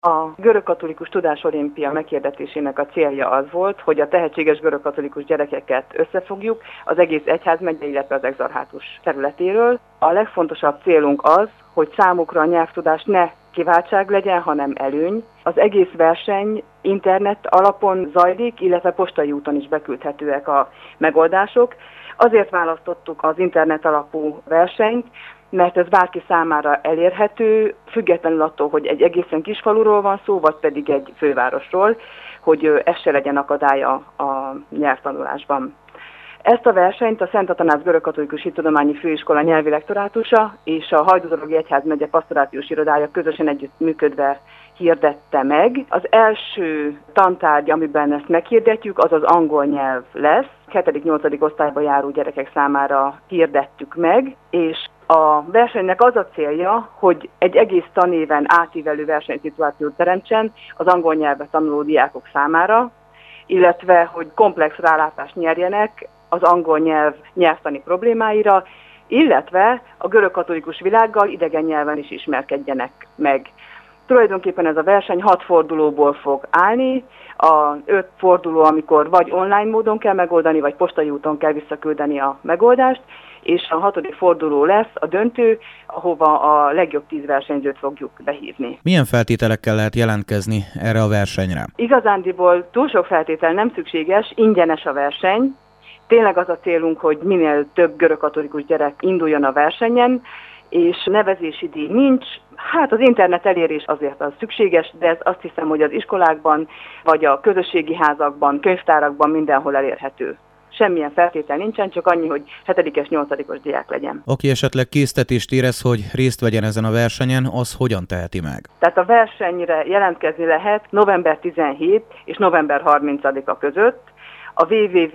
A görögkatolikus tudásolimpia meghirdetésének a célja az volt, hogy a tehetséges görögkatolikus gyerekeket összefogjuk az egész egyházmegye, illetve az exarchátus területéről. A legfontosabb célunk az, hogy számukra a nyelvtudás ne kiváltság legyen, hanem előny. Az egész verseny internet alapon zajlik, illetve postai úton is beküldhetőek a megoldások. Azért választottuk az internet alapú versenyt, mert ez bárki számára elérhető, függetlenül attól, hogy egy egészen kis faluról van szó, vagy pedig egy fővárosról, hogy ez se legyen akadálya a nyelvtanulásban. Ezt a versenyt a Szent Atanáz Görögkatolikus Hittudományi Főiskola nyelvi lektorátusa és a Hajdúdorogi Egyházmegye pastorációs irodája közösen együttműködve hirdette meg. Az első tantárgy, amiben ezt meghirdetjük, az az angol nyelv lesz. 7.-8. osztályba járó gyerekek számára hirdettük meg, és a versenynek az a célja, hogy egy egész tanéven átívelő versenyszituációt teremtsen az angol nyelvet tanuló diákok számára, illetve hogy komplex rálátást nyerjenek az angol nyelv nyelvtani problémáira, illetve a görögkatolikus világgal idegen nyelven is ismerkedjenek meg. Tulajdonképpen ez a verseny 6 fordulóból fog állni, a 5 forduló, amikor vagy online módon kell megoldani, vagy postai úton kell visszaküldeni a megoldást, és a 6. forduló lesz a döntő, ahova a legjobb 10 versenyzőt fogjuk behívni. Milyen feltételekkel lehet jelentkezni erre a versenyre? Igazándiból túl sok feltétel nem szükséges, ingyenes a verseny. Tényleg az a célunk, hogy minél több görögkatolikus gyerek induljon a versenyen, és nevezési díj nincs. Hát az internet elérés azért az szükséges, de ez azt hiszem, hogy az iskolákban, vagy a közösségi házakban, könyvtárakban mindenhol elérhető. Semmilyen feltétel nincsen, csak annyi, hogy 7-es, 8-os diák legyen. Aki esetleg késztetést érez, hogy részt vegyen ezen a versenyen, az hogyan teheti meg? Tehát a versenyre jelentkezni lehet november 17 és november 30-a között a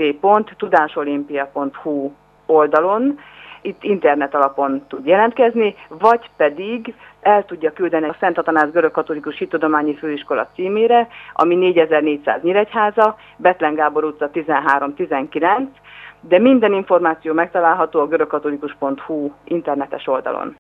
www.tudásolimpia.hu oldalon. Itt internet alapon tud jelentkezni, vagy pedig el tudja küldeni a Szent Atanáz Görögkatolikus Hittudományi Főiskola címére, ami 4400 Nyíregyháza, Bethlen Gábor utca 13-19, de minden információ megtalálható a görögkatolikus.hu internetes oldalon.